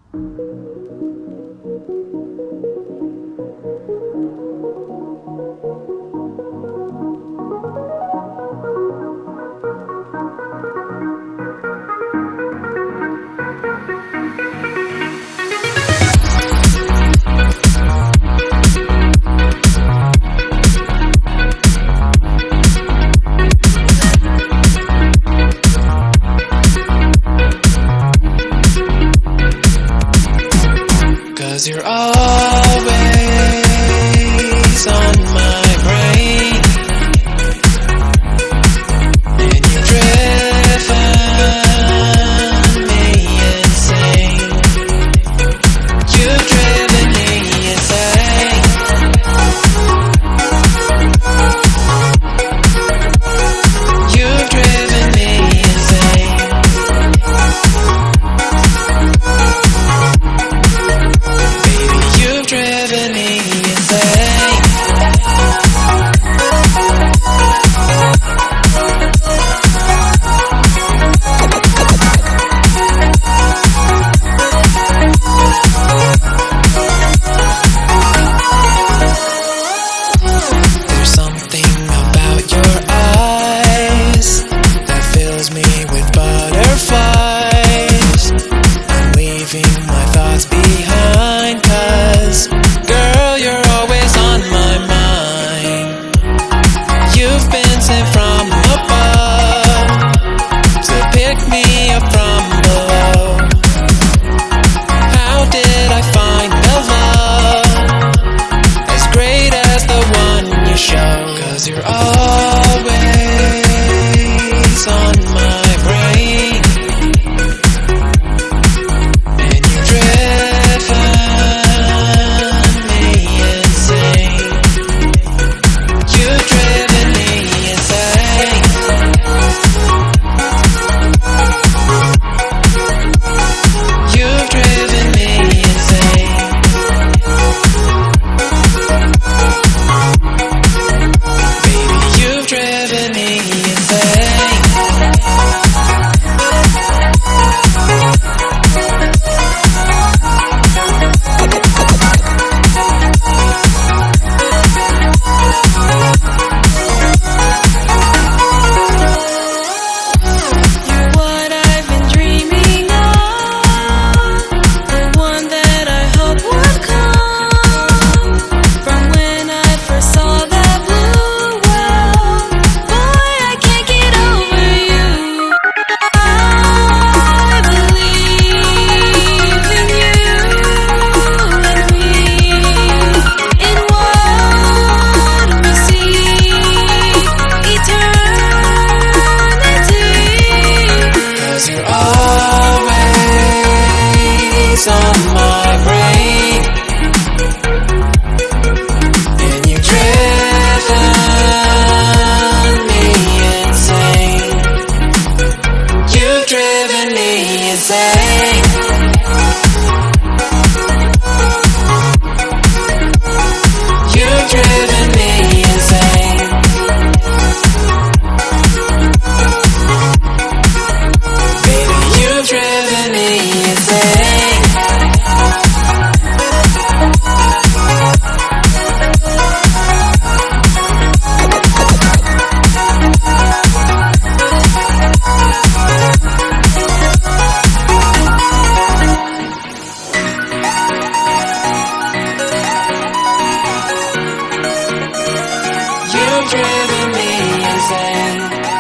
Cause you're always on my brain, and you've driven me insane. You've driven me insane. You've driven me insane. You've driven me insane. There's something about your eyes that fills me with butterflies. I'm leaving my thoughts behind, 'cause girl, you're always on my mind. You've been sent from above to pick me up from below. How did I find the love as great as the one you show? 'Cause you're always on my brain, and you've driven me insane. You've driven me insane. You've driven me insane. Baby, you've driven me insane. You're what I've been dreaming of, the one that I hope would come from when I first saw that blue world. Boy, I can't get over you. I believe in you and me, in what we see, eternity. 'Cause you're always on my brain, and you've driven me insane. You've driven me insane. You've driven me insane. Baby, you've driven me insane. You've driven me insane.